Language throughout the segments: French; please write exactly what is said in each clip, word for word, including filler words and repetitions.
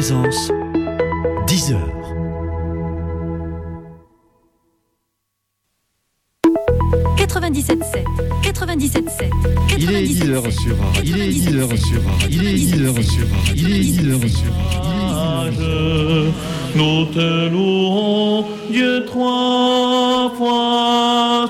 présence, dix heures. quatre-vingt-dix-sept sept, quatre-vingt-dix-sept sept, Il est dix heures sur Radio. Il est dix heures sur Radio. Il est dix heures sur Radio. Il est dix heures sur Radio. Nous te louons, Dieu trois fois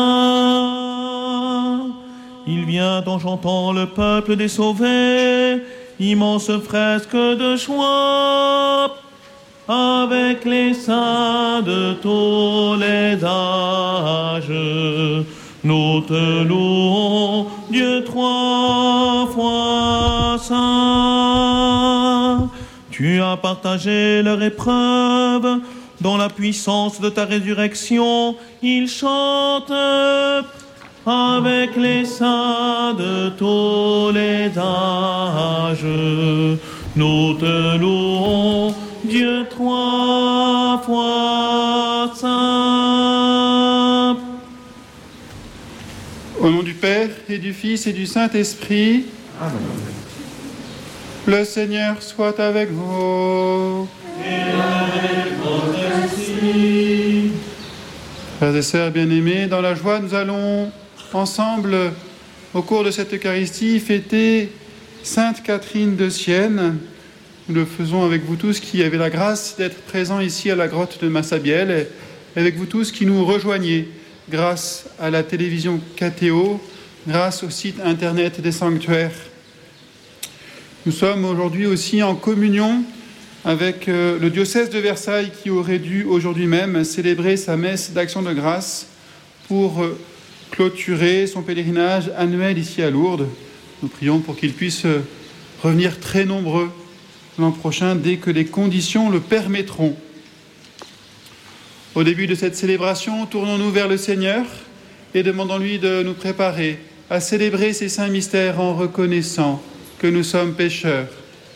saint. Il vient en chantant le peuple des sauvés, immense fresque de joie, avec les saints de tous les âges. Nous te louons, Dieu trois fois saint. Tu as partagé leur épreuve, dans la puissance de ta résurrection, ils chantent avec les saints de tous les âges. Nous te louons, Dieu trois fois saint. Au nom du Père et du Fils et du Saint-Esprit, Amen. Le Seigneur soit avec vous. Et avec votre esprit. Frères et sœurs bien-aimés, dans la joie, nous allons ensemble, au cours de cette Eucharistie, fêter Sainte Catherine de Sienne. Nous le faisons avec vous tous qui avez la grâce d'être présents ici à la grotte de Massabielle, et avec vous tous qui nous rejoignez grâce à la télévision K T O, grâce au site internet des sanctuaires. Nous sommes aujourd'hui aussi en communion avec euh, le diocèse de Versailles qui aurait dû aujourd'hui même célébrer sa messe d'action de grâce pour euh, clôturer son pèlerinage annuel ici à Lourdes. Nous prions pour qu'il puisse euh, revenir très nombreux l'an prochain dès que les conditions le permettront. Au début de cette célébration, tournons-nous vers le Seigneur et demandons-lui de nous préparer à célébrer ces saints mystères en reconnaissant que nous sommes pécheurs.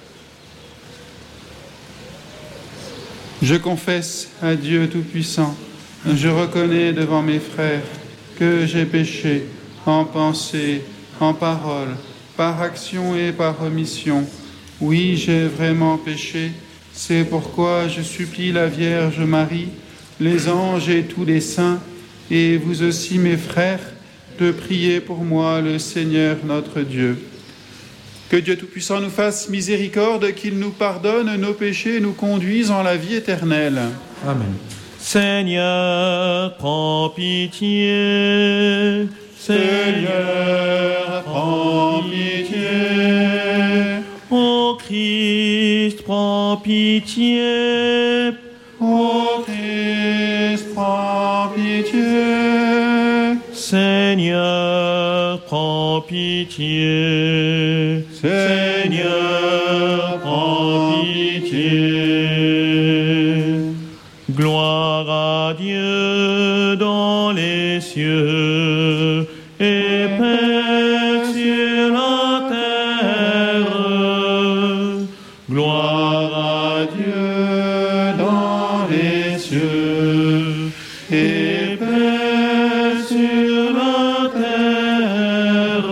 Je confesse à Dieu Tout-Puissant, je reconnais devant mes frères que j'ai péché en pensée, en parole, par action et par omission. Oui, j'ai vraiment péché, c'est pourquoi je supplie la Vierge Marie, les anges et tous les saints, et vous aussi mes frères, de prier pour moi le Seigneur notre Dieu. Que Dieu Tout-Puissant nous fasse miséricorde, qu'il nous pardonne nos péchés et nous conduise en la vie éternelle. Amen. Seigneur, prends pitié. Seigneur, prends pitié. Ô Christ, prends pitié. Ô Christ, prends pitié. Seigneur, prends pitié. Seigneur, prends pitié. Gloire à Dieu dans les cieux et paix sur la terre. Gloire à Dieu dans les cieux et paix sur la terre.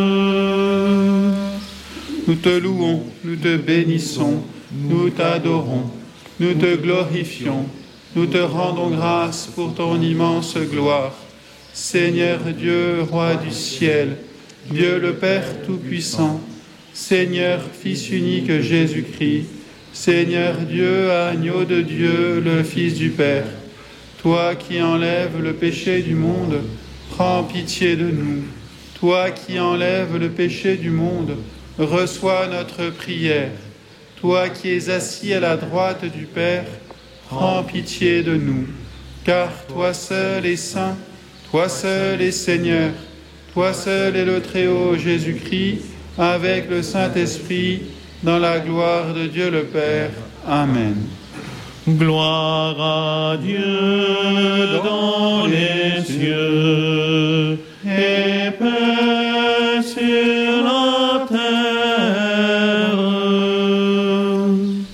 Nous te louons, nous te bénissons, nous t'adorons, nous te glorifions, nous te rendons grâce pour ton immense gloire. Seigneur Dieu, Roi du ciel, Dieu le Père Tout-Puissant, Seigneur Fils unique Jésus-Christ, Seigneur Dieu, agneau de Dieu, le Fils du Père, toi qui enlèves le péché du monde, prends pitié de nous. Toi qui enlèves le péché du monde, reçois notre prière. Toi qui es assis à la droite du Père, prends pitié de nous. Car toi seul est saint, toi seul est Seigneur, toi seul est le Très-Haut Jésus-Christ, avec le Saint-Esprit, dans la gloire de Dieu le Père. Amen. Gloire à Dieu dans les cieux et paix sur la terre.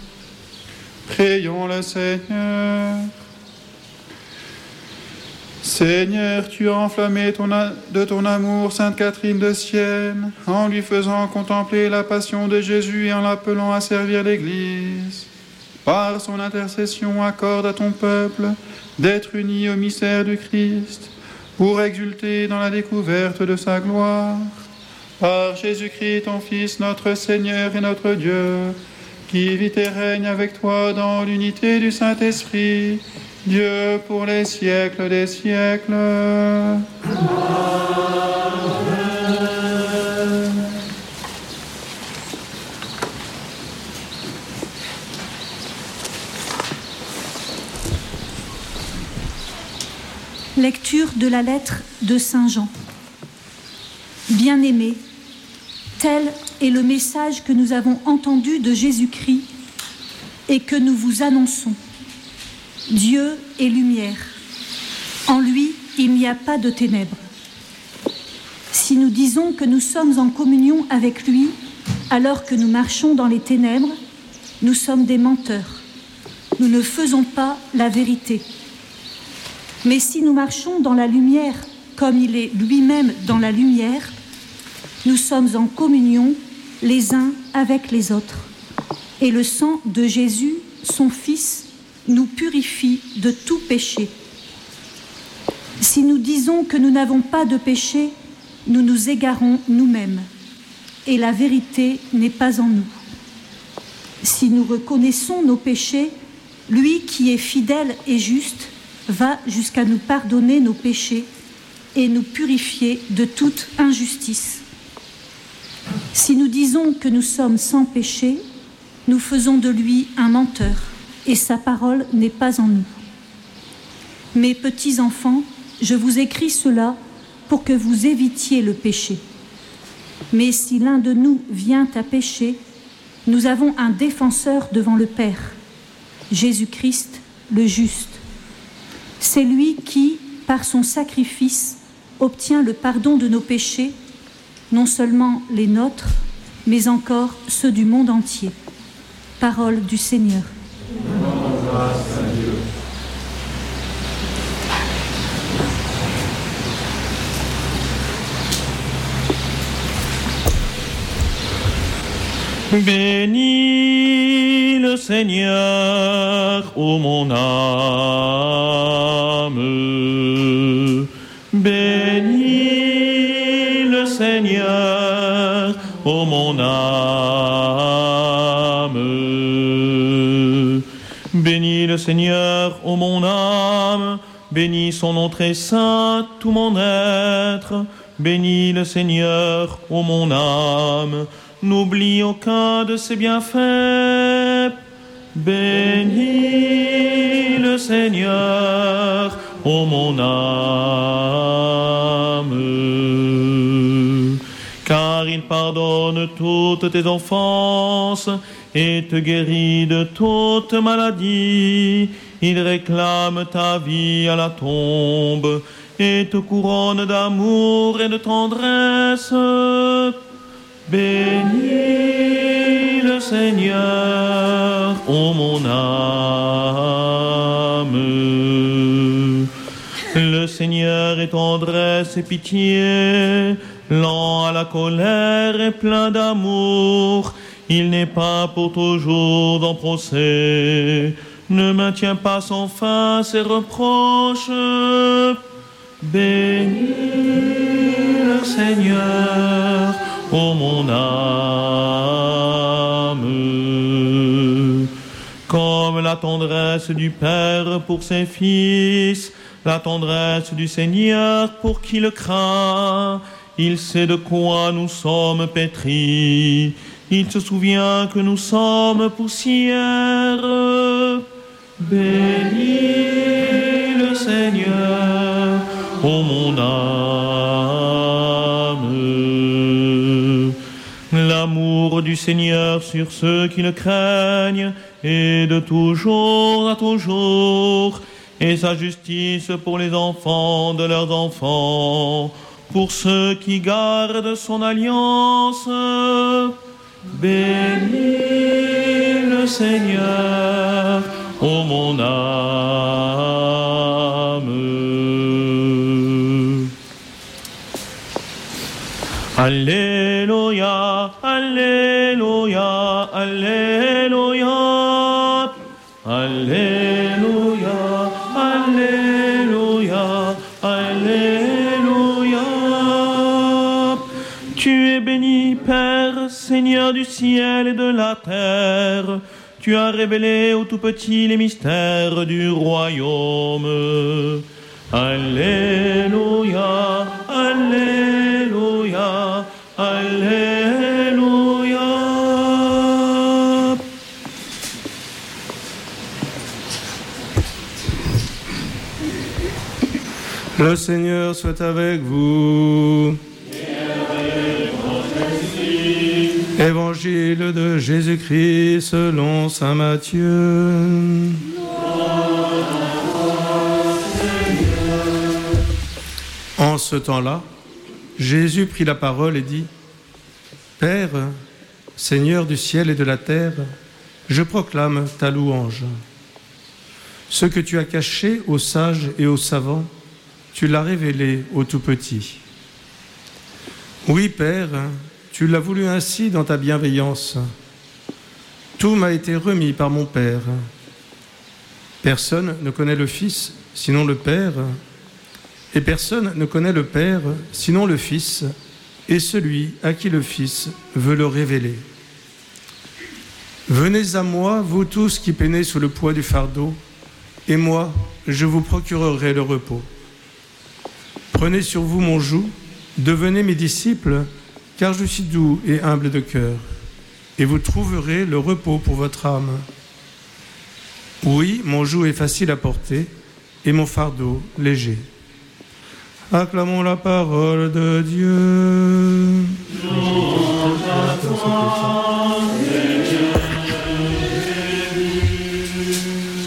Prions le Seigneur. Seigneur, tu as enflammé ton a- de ton amour Sainte Catherine de Sienne, en lui faisant contempler la passion de Jésus et en l'appelant à servir l'Église. Par son intercession, accorde à ton peuple d'être uni au mystère du Christ, pour exulter dans la découverte de sa gloire. Par Jésus-Christ, ton Fils, notre Seigneur et notre Dieu, qui vit et règne avec toi dans l'unité du Saint-Esprit, Dieu pour les siècles des siècles. Lecture de la lettre de Saint Jean. Bien-aimés, tel est le message que nous avons entendu de Jésus-Christ et que nous vous annonçons. Dieu est lumière. En lui, il n'y a pas de ténèbres. Si nous disons que nous sommes en communion avec lui, alors que nous marchons dans les ténèbres, nous sommes des menteurs. Nous ne faisons pas la vérité. Mais si nous marchons dans la lumière, comme il est lui-même dans la lumière, nous sommes en communion les uns avec les autres. Et le sang de Jésus, son Fils, nous purifie de tout péché. Si nous disons que nous n'avons pas de péché, nous nous égarons nous-mêmes, et la vérité n'est pas en nous. Si nous reconnaissons nos péchés, lui qui est fidèle et juste va jusqu'à nous pardonner nos péchés et nous purifier de toute injustice. Si nous disons que nous sommes sans péché, nous faisons de lui un menteur, et sa parole n'est pas en nous. Mes petits enfants, je vous écris cela pour que vous évitiez le péché. Mais si l'un de nous vient à pécher, nous avons un défenseur devant le Père, Jésus-Christ le juste. C'est lui qui, par son sacrifice, obtient le pardon de nos péchés, non seulement les nôtres, mais encore ceux du monde entier. Parole du Seigneur. Bénis le Seigneur, ô mon âme. Bénis le Seigneur, ô mon âme. Bénis le Seigneur, ô mon âme. Bénis son nom très saint, tout mon être. Bénis le Seigneur, ô mon âme. N'oublie aucun de ses bienfaits. Bénis le Seigneur, ô mon âme. Car il pardonne toutes tes offenses et te guérit de toute maladie. Il réclame ta vie à la tombe et te couronne d'amour et de tendresse. Bénis le Seigneur, ô mon âme. Le Seigneur est tendresse et pitié, lent à la colère et plein d'amour. Il n'est pas pour toujours en procès, ne maintient pas sans fin ses reproches. Bénis le Seigneur, ô mon âme. Comme la tendresse du Père pour ses fils, la tendresse du Seigneur pour qui le craint, il sait de quoi nous sommes pétris, il se souvient que nous sommes poussière. Bénis le Seigneur, ô mon âme. L'amour du Seigneur sur ceux qui le craignent est de toujours à toujours, et sa justice pour les enfants de leurs enfants, pour ceux qui gardent son alliance. Bénis le Seigneur, ô mon âme. Alléluia, Alléluia, Alléluia, Alléluia, Alléluia, Alléluia. Tu es béni, Père, Seigneur du ciel et de la terre. Tu as révélé aux tout-petits les mystères du royaume. Alléluia, Alléluia, Alléluia. Le Seigneur soit avec vous. Évangile de Jésus-Christ selon saint Matthieu. En ce temps-là, Jésus prit la parole et dit : Père, Seigneur du ciel et de la terre, je proclame ta louange. Ce que tu as caché aux sages et aux savants, tu l'as révélé aux tout-petits. Oui, Père, tu l'as voulu ainsi dans ta bienveillance. Tout m'a été remis par mon Père. Personne ne connaît le Fils, sinon le Père, et personne ne connaît le Père, sinon le Fils, et celui à qui le Fils veut le révéler. Venez à moi, vous tous qui peinez sous le poids du fardeau, et moi, je vous procurerai le repos. Prenez sur vous mon joug, devenez mes disciples, car je suis doux et humble de cœur, et vous trouverez le repos pour votre âme. Oui, mon joug est facile à porter, et mon fardeau léger. Acclamons la parole de Dieu. Louange à toi, Seigneur Jésus.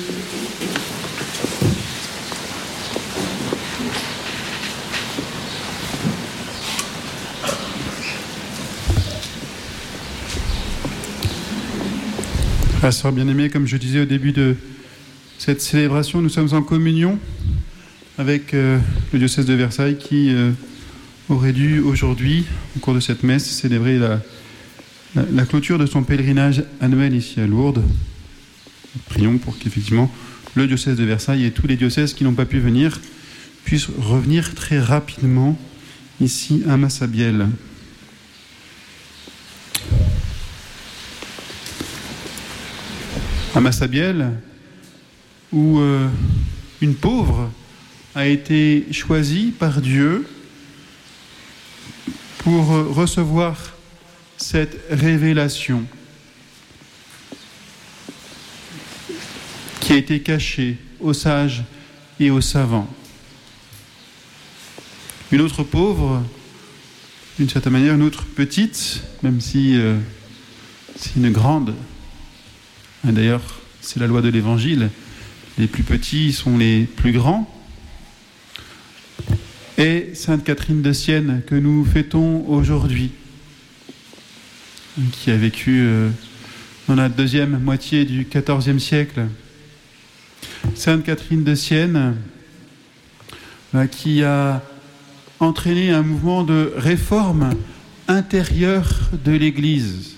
Ah, sœurs bien-aimées, comme je disais au début de cette célébration, nous sommes en communion avec euh, le diocèse de Versailles qui euh, aurait dû aujourd'hui, au cours de cette messe, célébrer la, la, la clôture de son pèlerinage annuel ici à Lourdes. Prions pour qu'effectivement le diocèse de Versailles et tous les diocèses qui n'ont pas pu venir puissent revenir très rapidement ici à Massabielle. À Massabielle, où euh, une pauvre a été choisie par Dieu pour recevoir cette révélation qui a été cachée aux sages et aux savants. Une autre pauvre, d'une certaine manière, une autre petite, même si euh, c'est une grande. Et d'ailleurs, c'est la loi de l'Évangile. Les plus petits sont les plus grands. Et Sainte Catherine de Sienne, que nous fêtons aujourd'hui, qui a vécu euh, dans la deuxième moitié du quatorzième siècle. Sainte Catherine de Sienne, euh, qui a entraîné un mouvement de réforme intérieure de l'Église.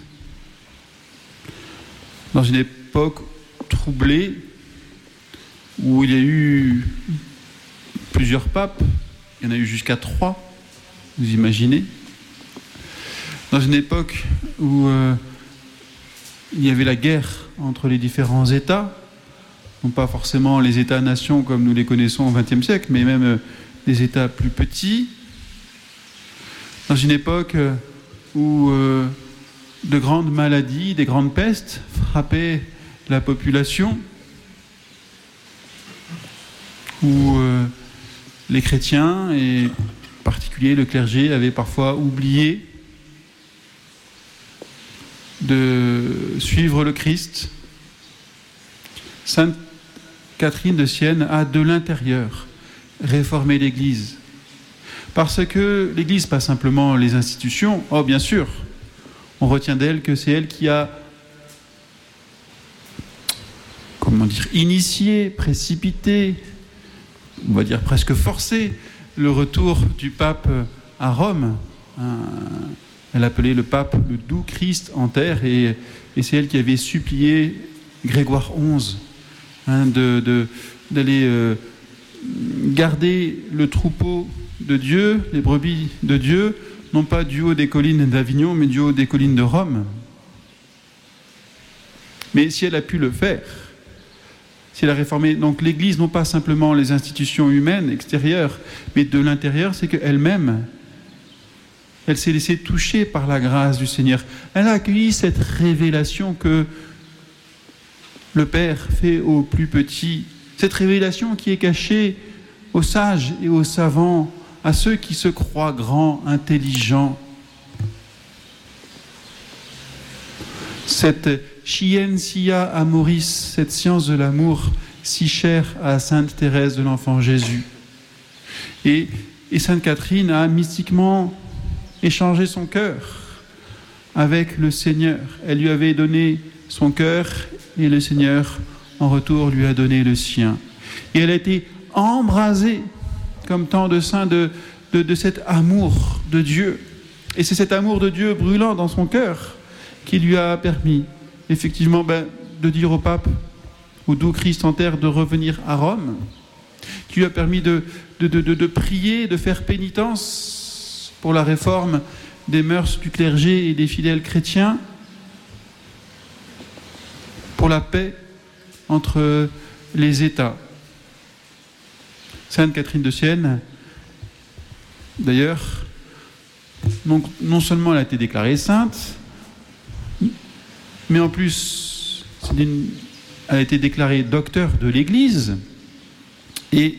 Dans une époque troublée, où il y a eu plusieurs papes, il y en a eu jusqu'à trois, vous imaginez. Dans une époque où euh, il y avait la guerre entre les différents États, non pas forcément les États-nations comme nous les connaissons au vingtième siècle, mais même euh, des États plus petits. Dans une époque où euh, de grandes maladies, des grandes pestes frappaient la population, où euh, les chrétiens, et en particulier le clergé, avaient parfois oublié de suivre le Christ. Sainte Catherine de Sienne a de l'intérieur réformé l'Église. Parce que l'Église, pas simplement les institutions, oh bien sûr, on retient d'elle que c'est elle qui a, comment dire, initié, précipité, on va dire presque forcé, le retour du pape à Rome Hein, elle appelait le pape le doux Christ en terre, et, et c'est elle qui avait supplié Grégoire onze hein, de, de, d'aller euh, garder le troupeau de Dieu, les brebis de Dieu, non pas du haut des collines d'Avignon, mais du haut des collines de Rome. Mais si elle a pu le faire, si elle a réformé donc l'Église, non pas simplement les institutions humaines extérieures, mais de l'intérieur, c'est qu'elle-même, elle s'est laissée toucher par la grâce du Seigneur. Elle a accueilli cette révélation que le Père fait aux plus petits, cette révélation qui est cachée aux sages et aux savants, à ceux qui se croient grands, intelligents. Cette scientia amoris, cette science de l'amour si chère à Sainte Thérèse de l'Enfant Jésus. Et, et Sainte Catherine a mystiquement échangé son cœur avec le Seigneur. Elle lui avait donné son cœur et le Seigneur, en retour, lui a donné le sien. Et elle a été embrasée, comme tant de saints, de, de, de cet amour de Dieu. Et c'est cet amour de Dieu brûlant dans son cœur qui lui a permis, effectivement, ben, de dire au pape, au doux Christ en terre, de revenir à Rome, qui lui a permis de, de, de, de, de prier, de faire pénitence pour la réforme des mœurs du clergé et des fidèles chrétiens, pour la paix entre les États. Sainte Catherine de Sienne, d'ailleurs, non, non seulement elle a été déclarée sainte, mais en plus, c'est une, elle a été déclarée docteur de l'Église, et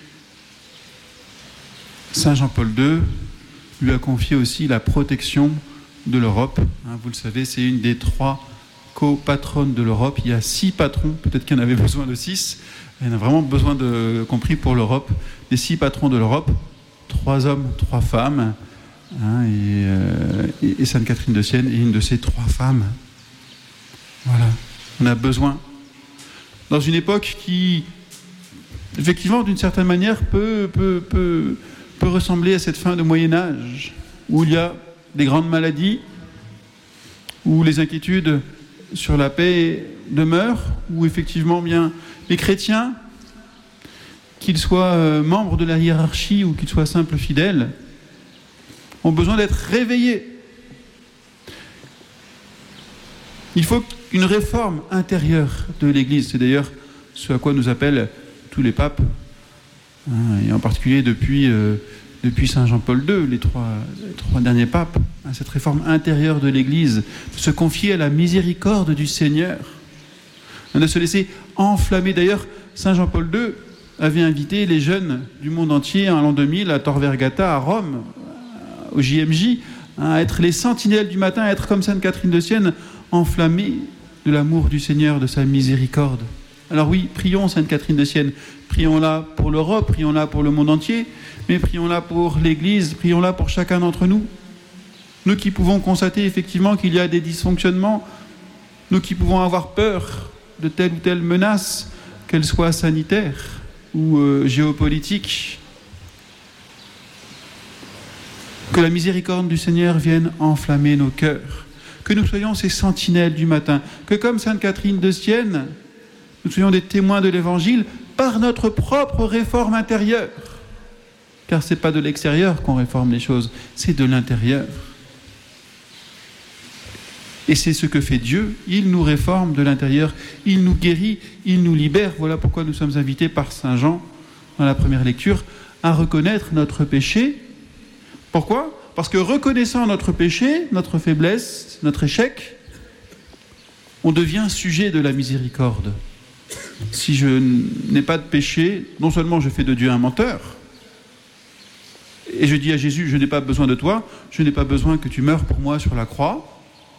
Saint Jean-Paul deux lui a confié aussi la protection de l'Europe. Hein, vous le savez, c'est une des trois co-patronnes de l'Europe. Il y a six patrons, peut-être qu'il y en avait besoin de six. Il y en a vraiment besoin, de, compris pour l'Europe, des six patrons de l'Europe, trois hommes, trois femmes, hein, et, euh, et, et Sainte Catherine de Sienne est une de ces trois femmes. Voilà, on a besoin. Dans une époque qui, effectivement, d'une certaine manière, peut, peut, peut, peut ressembler à cette fin de Moyen-Âge, où il y a des grandes maladies, où les inquiétudes sur la paix demeurent, où effectivement, bien, les chrétiens, qu'ils soient euh, membres de la hiérarchie ou qu'ils soient simples fidèles, ont besoin d'être réveillés. Il faut une réforme intérieure de l'Église. C'est d'ailleurs ce à quoi nous appellent tous les papes, hein, et en particulier depuis, euh, depuis Saint Jean-Paul deux, les trois, les trois derniers papes, hein, cette réforme intérieure de l'Église, de se confier à la miséricorde du Seigneur, hein, de se laisser enflammer. D'ailleurs, Saint Jean-Paul deux avait invité les jeunes du monde entier en l'an deux mille à Tor Vergata, à Rome, au J M J, hein, à être les sentinelles du matin, à être comme Sainte Catherine de Sienne, enflammés de l'amour du Seigneur, de sa miséricorde. Alors oui, prions Sainte Catherine de Sienne, prions-la pour l'Europe, prions-la pour le monde entier, mais prions-la pour l'Église, prions-la pour chacun d'entre nous. Nous qui pouvons constater effectivement qu'il y a des dysfonctionnements, nous qui pouvons avoir peur de telle ou telle menace, qu'elle soit sanitaire ou euh, géopolitique. Que la miséricorde du Seigneur vienne enflammer nos cœurs. Que nous soyons ces sentinelles du matin. Que comme Sainte Catherine de Sienne, nous soyons des témoins de l'Évangile par notre propre réforme intérieure. Car ce n'est pas de l'extérieur qu'on réforme les choses, c'est de l'intérieur. Et c'est ce que fait Dieu. Il nous réforme de l'intérieur, il nous guérit, il nous libère. Voilà pourquoi nous sommes invités par Saint Jean, dans la première lecture, à reconnaître notre péché. Pourquoi ? Parce que reconnaissant notre péché, notre faiblesse, notre échec, on devient sujet de la miséricorde. Si je n'ai pas de péché, non seulement je fais de Dieu un menteur, et je dis à Jésus, je n'ai pas besoin de toi, je n'ai pas besoin que tu meures pour moi sur la croix.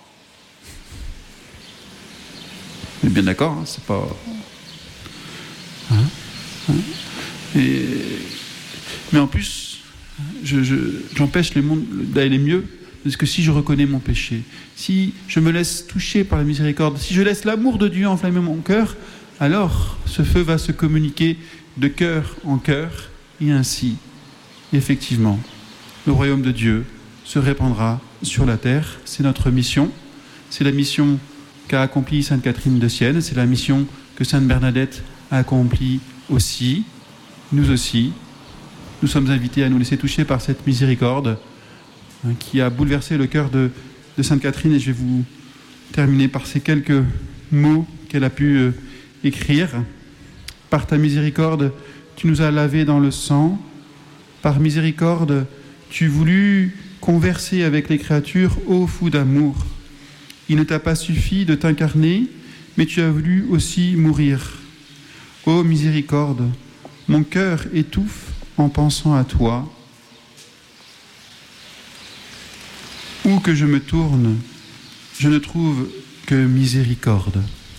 On est bien d'accord, hein, c'est pas... Hein, hein, et... Mais en plus, Je, je, j'empêche le monde d'aller mieux, parce que si je reconnais mon péché, si je me laisse toucher par la miséricorde, si je laisse l'amour de Dieu enflammer mon cœur, alors ce feu va se communiquer de cœur en cœur, et ainsi, effectivement, le royaume de Dieu se répandra sur la terre. C'est notre mission. C'est la mission qu'a accomplie Sainte Catherine de Sienne. C'est la mission que Sainte Bernadette a accomplie aussi. Nous aussi. Nous sommes invités à nous laisser toucher par cette miséricorde hein, qui a bouleversé le cœur de, de Sainte Catherine. Et je vais vous terminer par ces quelques mots qu'elle a pu euh, écrire. Par ta miséricorde, tu nous as lavés dans le sang. Par miséricorde, tu voulus converser avec les créatures, ô fou d'amour. Il ne t'a pas suffi de t'incarner, mais tu as voulu aussi mourir. Ô miséricorde, mon cœur étouffe en pensant à toi. Où que je me tourne, je ne trouve que miséricorde.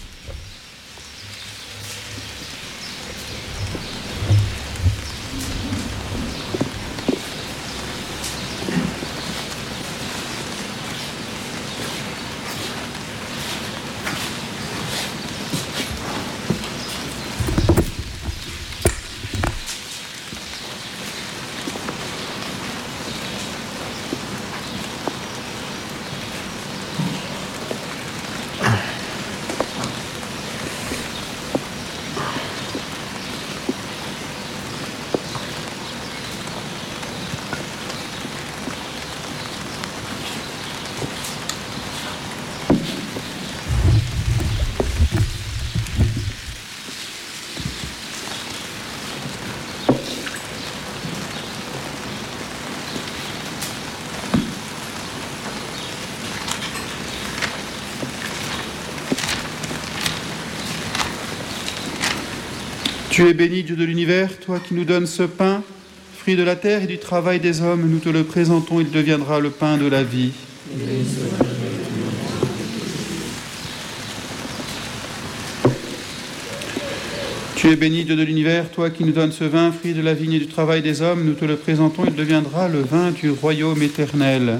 Tu es béni, Dieu de l'univers, toi qui nous donnes ce pain, fruit de la terre et du travail des hommes. Nous te le présentons, il deviendra le pain de la vie. Tu es béni, Dieu de l'univers, toi qui nous donnes ce vin, fruit de la vigne et du travail des hommes. Nous te le présentons, il deviendra le vin du royaume éternel.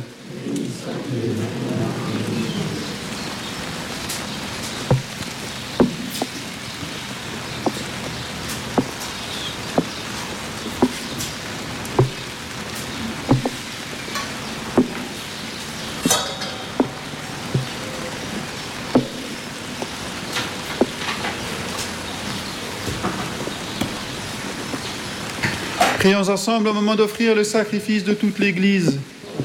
Prions ensemble au moment d'offrir le sacrifice de toute l'Église.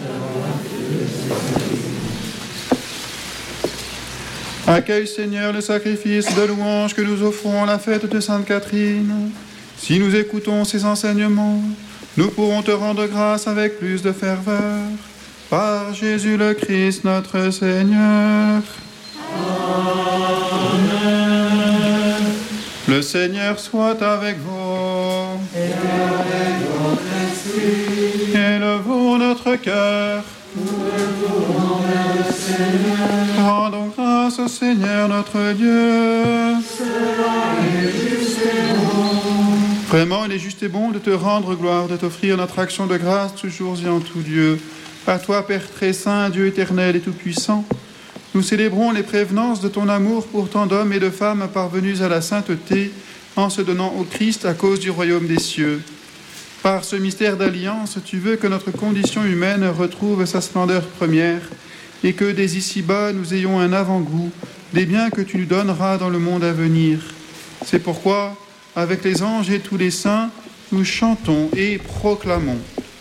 Accueille, Seigneur, le sacrifice de louange que nous offrons à la fête de Sainte Catherine. Si nous écoutons ces enseignements, nous pourrons te rendre grâce avec plus de ferveur. Par Jésus le Christ, notre Seigneur. Amen. Le Seigneur soit avec vous. Et avec votre esprit. Élevons notre cœur. Nous le tournons vers le Seigneur. Rendons grâce au Seigneur notre Dieu. Cela est juste et bon. Vraiment, il est juste et bon de te rendre gloire, de t'offrir notre action de grâce toujours et en tout lieu. À toi, Père très saint, Dieu éternel et tout-puissant, nous célébrons les prévenances de ton amour pour tant d'hommes et de femmes parvenus à la sainteté, en se donnant au Christ à cause du royaume des cieux. Par ce mystère d'alliance, tu veux que notre condition humaine retrouve sa splendeur première et que dès ici-bas, nous ayons un avant-goût des biens que tu nous donneras dans le monde à venir. C'est pourquoi, avec les anges et tous les saints, nous chantons et proclamons.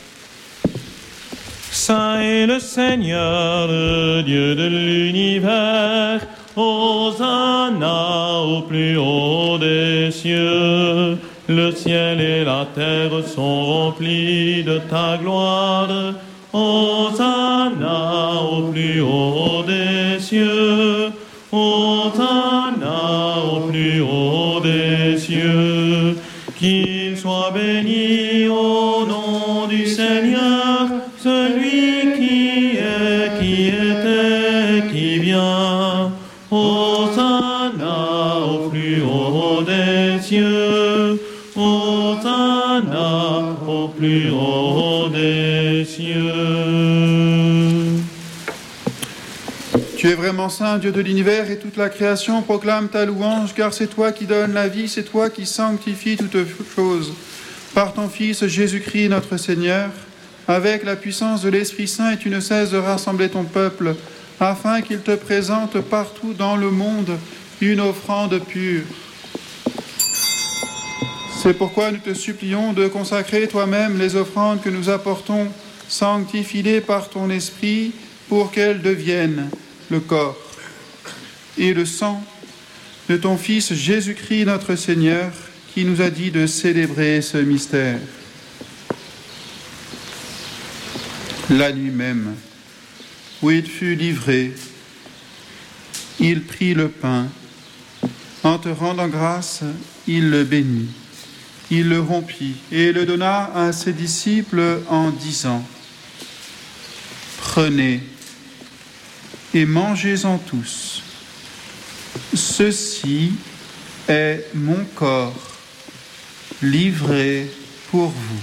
Saint est le Seigneur, le Dieu de l'univers. Hosanna au plus haut des cieux. Le ciel et la terre sont remplis de ta gloire. Hosanna au plus haut des cieux. Hosanna au plus haut des cieux. Qu'il soit béni au nom du Seigneur, celui qui est, qui était, qui vient. Hosanna au plus haut des cieux. Hosanna au plus haut des cieux. Tu es vraiment saint, Dieu de l'univers, et toute la création proclame ta louange, car c'est toi qui donnes la vie, c'est toi qui sanctifies toutes choses. Par ton Fils Jésus-Christ, notre Seigneur, avec la puissance de l'Esprit Saint, et tu ne cesses de rassembler ton peuple, afin qu'il te présente partout dans le monde une offrande pure. C'est pourquoi nous te supplions de consacrer toi-même les offrandes que nous apportons, sanctifie-les par ton Esprit, pour qu'elles deviennent le corps et le sang de ton Fils Jésus-Christ notre Seigneur, qui nous a dit de célébrer ce mystère. La nuit même, où il fut livré, il prit le pain. En te rendant grâce, il le bénit. Il le rompit et le donna à ses disciples en disant : Prenez et mangez-en tous. Ceci est mon corps livré pour vous.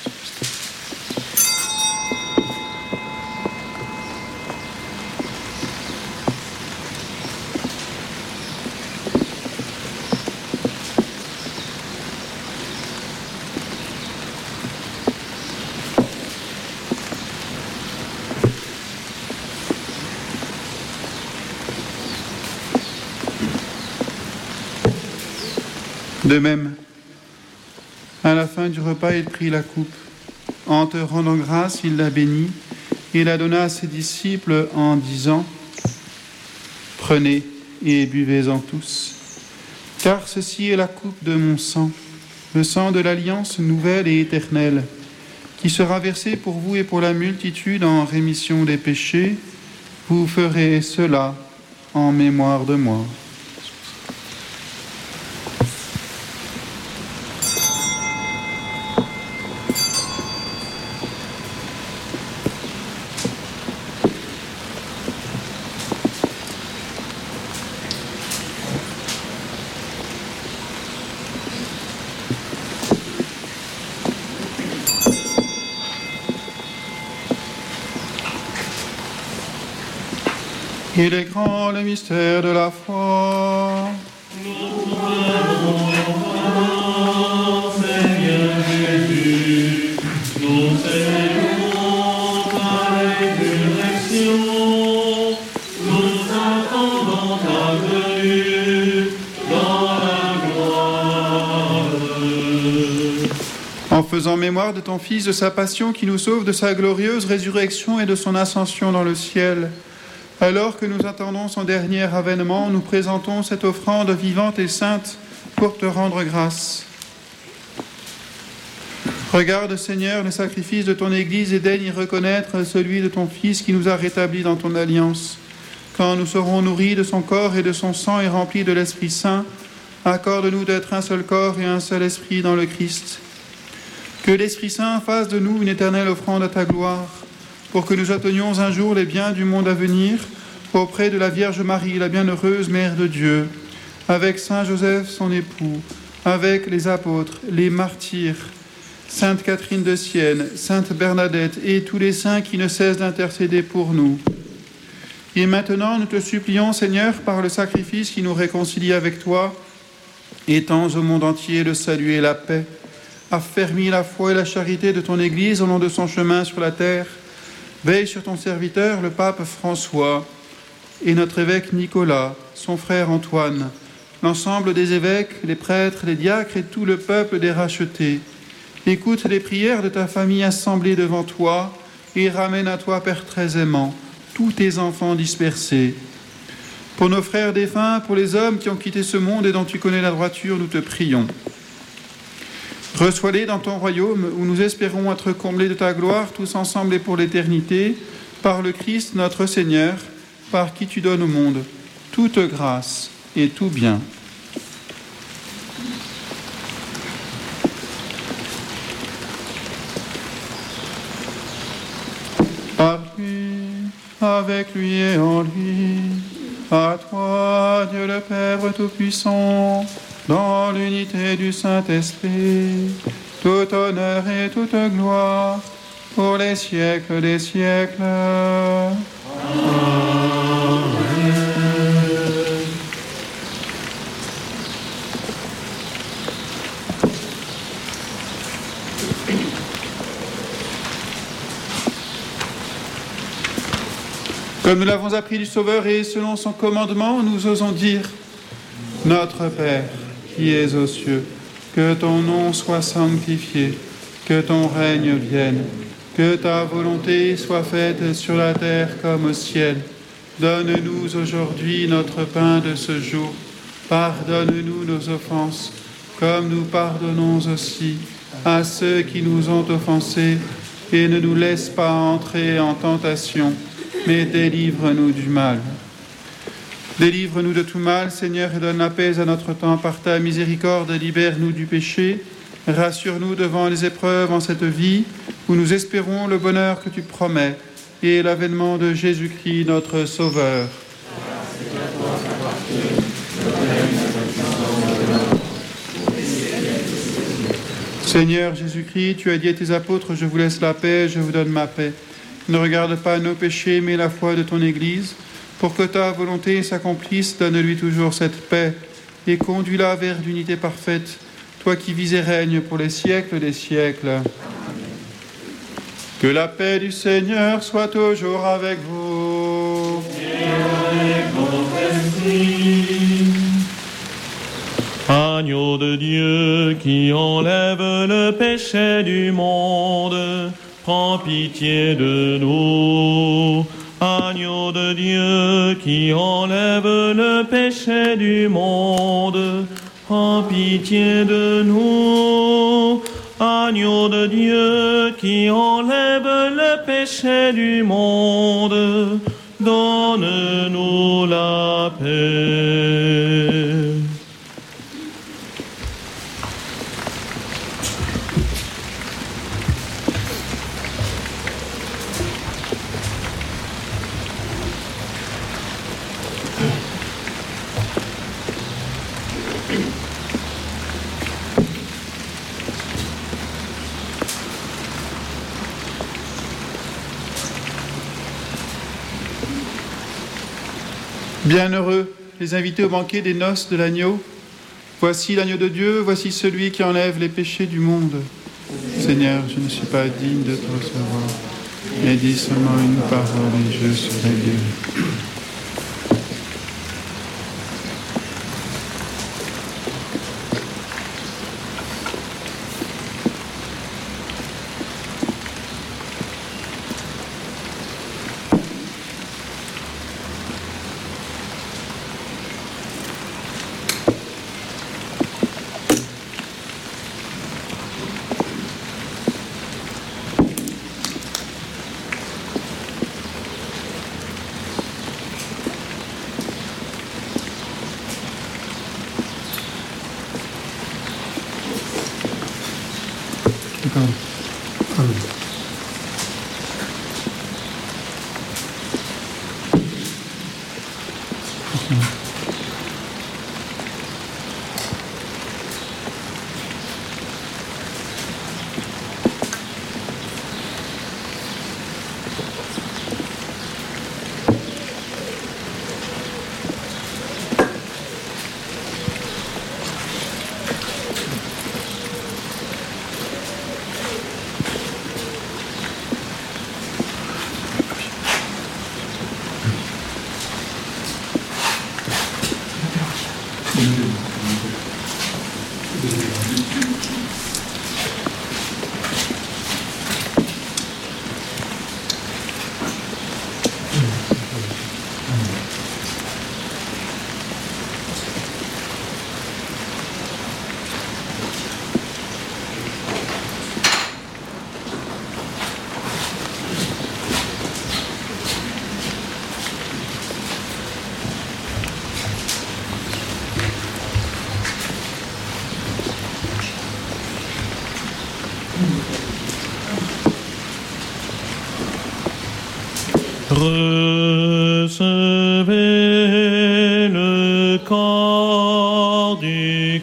De même, à la fin du repas, il prit la coupe. En te rendant grâce, il la bénit et la donna à ses disciples en disant : Prenez et buvez-en tous, car ceci est la coupe de mon sang, le sang de l'alliance nouvelle et éternelle, qui sera versé pour vous et pour la multitude en rémission des péchés. Vous ferez cela en mémoire de moi. Il est grand le mystère de la foi. Nous Seigneur Jésus, nous célébrons ta résurrection, nous attendons ta venue dans la gloire. En faisant mémoire de ton Fils, de sa passion qui nous sauve, de sa glorieuse résurrection et de son ascension dans le ciel, alors que nous attendons son dernier avènement, nous présentons cette offrande vivante et sainte pour te rendre grâce. Regarde, Seigneur, le sacrifice de ton Église et daigne y reconnaître celui de ton Fils qui nous a rétablis dans ton alliance. Quand nous serons nourris de son corps et de son sang et remplis de l'Esprit Saint, accorde-nous d'être un seul corps et un seul esprit dans le Christ. Que l'Esprit Saint fasse de nous une éternelle offrande à ta gloire, pour que nous obtenions un jour les biens du monde à venir, auprès de la Vierge Marie, la bienheureuse Mère de Dieu, avec Saint Joseph, son époux, avec les apôtres, les martyrs, Sainte Catherine de Sienne, Sainte Bernadette et tous les saints qui ne cessent d'intercéder pour nous. Et maintenant, nous te supplions, Seigneur, par le sacrifice qui nous réconcilie avec toi, étends au monde entier le salut et la paix, affermis la foi et la charité de ton Église au long de son chemin sur la terre. Veille sur ton serviteur, le pape François, et notre évêque Nicolas, son frère Antoine, l'ensemble des évêques, les prêtres, les diacres et tout le peuple des rachetés. Écoute les prières de ta famille assemblée devant toi et ramène à toi, Père très aimant, tous tes enfants dispersés. Pour nos frères défunts, pour les hommes qui ont quitté ce monde et dont tu connais la droiture, nous te prions. Reçois-les dans ton royaume où nous espérons être comblés de ta gloire, tous ensemble et pour l'éternité, par le Christ notre Seigneur, par qui tu donnes au monde toute grâce et tout bien. Par lui, avec lui et en lui, à toi, Dieu le Père Tout-Puissant, dans l'unité du Saint-Esprit, tout honneur et toute gloire, pour les siècles des siècles. Amen. Comme nous l'avons appris du Sauveur et selon son commandement, nous osons dire « Notre Père, qui es aux cieux, que ton nom soit sanctifié, que ton règne vienne, que ta volonté soit faite sur la terre comme au ciel. Donne-nous aujourd'hui notre pain de ce jour. Pardonne-nous nos offenses, comme nous pardonnons aussi à ceux qui nous ont offensés, et ne nous laisse pas entrer en tentation, mais délivre-nous du mal. Délivre-nous de tout mal, Seigneur, et donne la paix à notre temps par ta miséricorde, libère-nous du péché, rassure-nous devant les épreuves en cette vie, où nous espérons le bonheur que tu promets, et l'avènement de Jésus-Christ, notre Sauveur. Seigneur Jésus-Christ, tu as dit à tes apôtres, je vous laisse la paix, je vous donne ma paix. Ne regarde pas nos péchés, mais la foi de ton Église. Pour que ta volonté s'accomplisse, donne-lui toujours cette paix et conduis-la vers l'unité parfaite, toi qui vis et règnes pour les siècles des siècles. Que la paix du Seigneur soit toujours avec vous. Et avec votre esprit. Agneau de Dieu qui enlève le péché du monde, prends pitié de nous. Agneau de Dieu qui enlève le péché du monde, prends pitié de nous. Agneau de Dieu qui enlève le péché du monde, donne-nous la paix. Bienheureux les invités au banquet des noces de l'agneau. Voici l'agneau de Dieu, voici celui qui enlève les péchés du monde. Seigneur, je ne suis pas digne de te recevoir, mais dis seulement une parole et je serai guéri. Recevez le corps du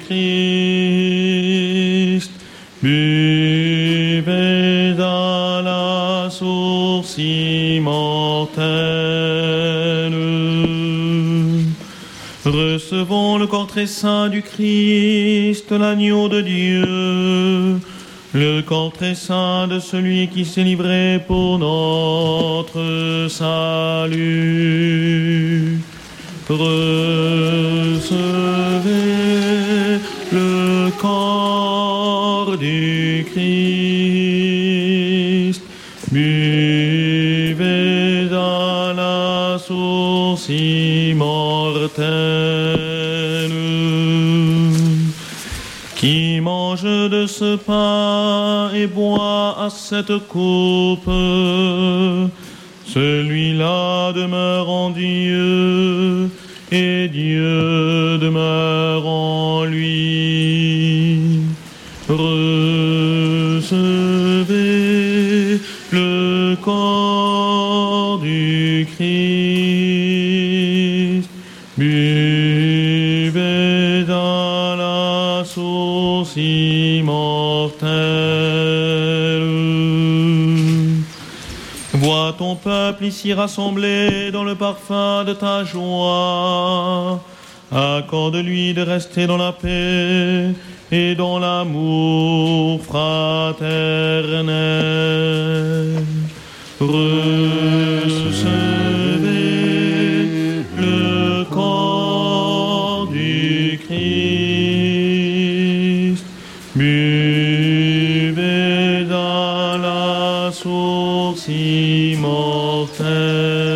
Christ, buvez à la source immortelle. Recevons le corps très saint du Christ, l'agneau de Dieu, le corps très saint de celui qui s'est livré pour notre salut. Recevez le corps du Christ, buvez à la source immortelle. Qui mange de ce pain et boit à cette coupe, celui-là demeure en Dieu et Dieu demeure en lui. Recevez le corps du Christ, buvez à la source immortelle. Vois ton peuple ici rassemblé dans le parfum de ta joie. Accorde-lui de rester dans la paix et dans l'amour fraternel. Recevez le corps du Christ, buvez à la source immortelle.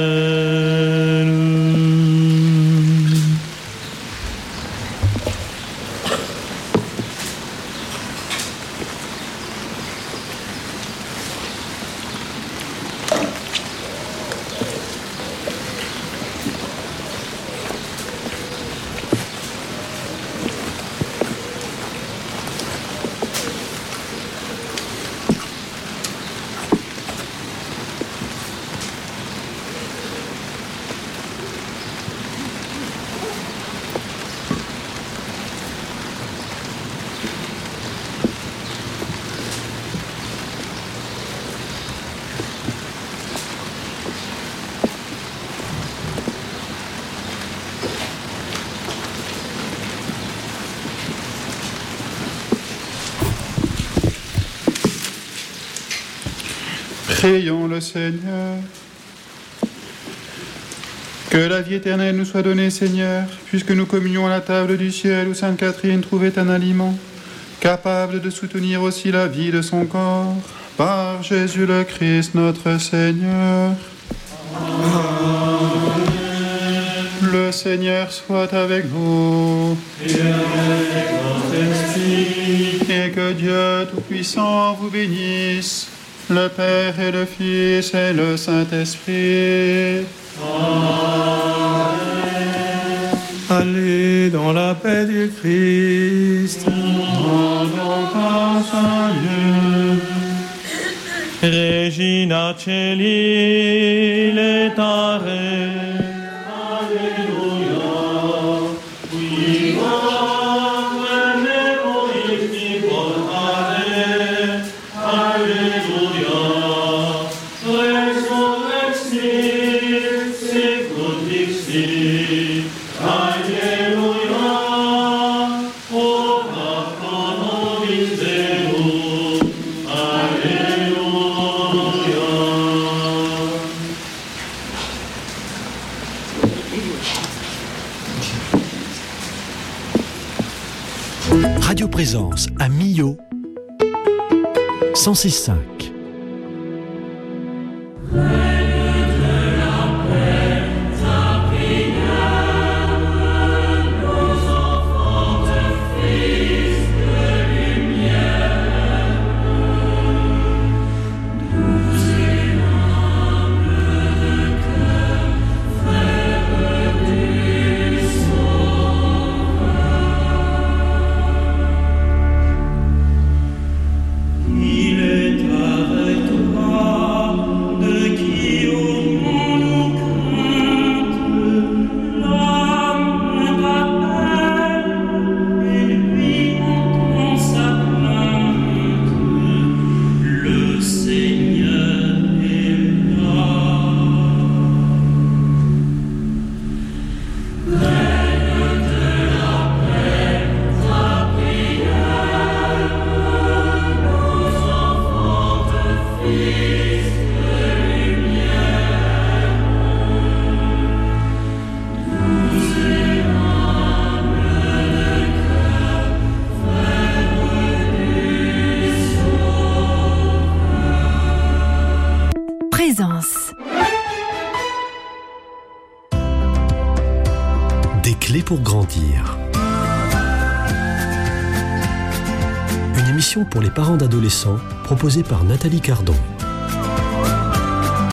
Prions le Seigneur. Que la vie éternelle nous soit donnée, Seigneur, puisque nous communions à la table du ciel où Sainte Catherine trouvait un aliment, capable de soutenir aussi la vie de son corps, par Jésus le Christ notre Seigneur. Amen. Le Seigneur soit avec vous. Et avec votre esprit. Et que Dieu Tout-Puissant vous bénisse, le Père et le Fils et le Saint-Esprit. Amen. Allez dans la paix du Christ. Rendons grâce à Dieu. Regina Celi letare. Alleluia. Qui vos egoisti portare. Alleluia. Resurrexi, sicut dixi. Alleluia. Ora pro nobis Deus. Alleluia. Radio Présence à Millau, cent six virgule cinq. Il est avec toi de qui Des clés pour grandir. Une émission pour les parents d'adolescents proposée par Nathalie Cardon.